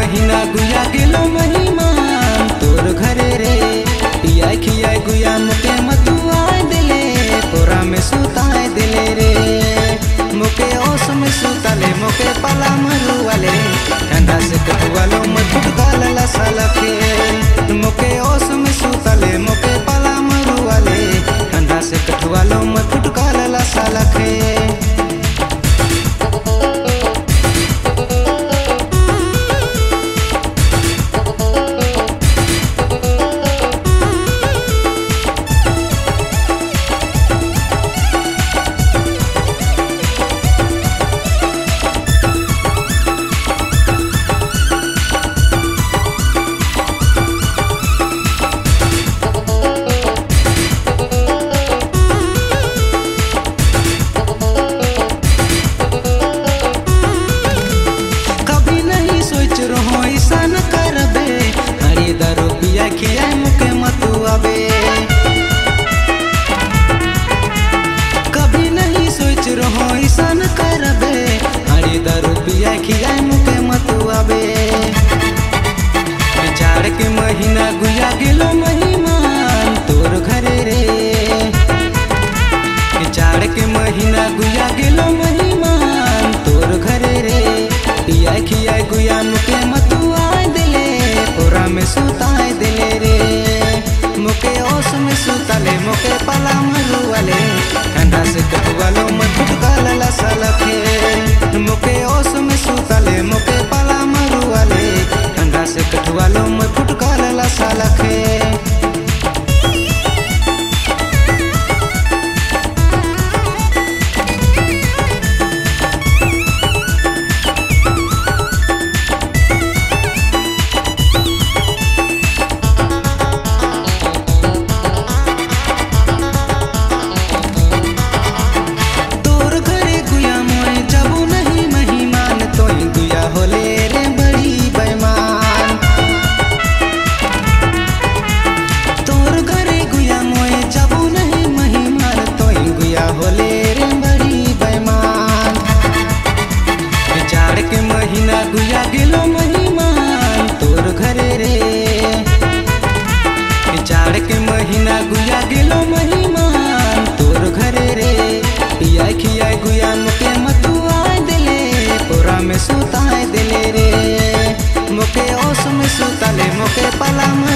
महीना गुया गेलो महिमान तोर घरे रे पिया खिया गुया मुके मधुआ दिले तोरा में सुताए दिले रे मुके ओस में सुताले मुके पला मरुआले ठंडा से कटुआलो मधुट गालला सलखे मुके ओस में सुताले मुके पला मरुआले ठंडा से कटुआलो मधुट गालला सलखे। ऐसा न करबे हरी दारू पिया खिया मुके मतुआबे कभी नहीं सोच रहो ऐसा न करबे हरी दारू पिया खिया मुके मतुआबे चार के महीना गुया गेलो महिमान तोर घरे रे चार के महीना गुया गेलो महिमान तोर घरे रे पिया खिया गुया मुके मतुआ दिले तोरा में सुताए दिले रे मुके ओस में सुताले मुके पला मरुआले ठंडा से कटुआलो मधुट गालला सलखे मुके ओस में सुताले मुके पला मरुआले ठंडा से कटुआलो मधुट गालला सलखे। महीना गुया गेलो महिमान तोर घरे रे चार के महीना गुया गेलो महिमान तोर घरे रे पिया खिया गुया मुके मधुआ दिले तोरा में सुताए दिले रे मुके ओस में सुताले मुके पला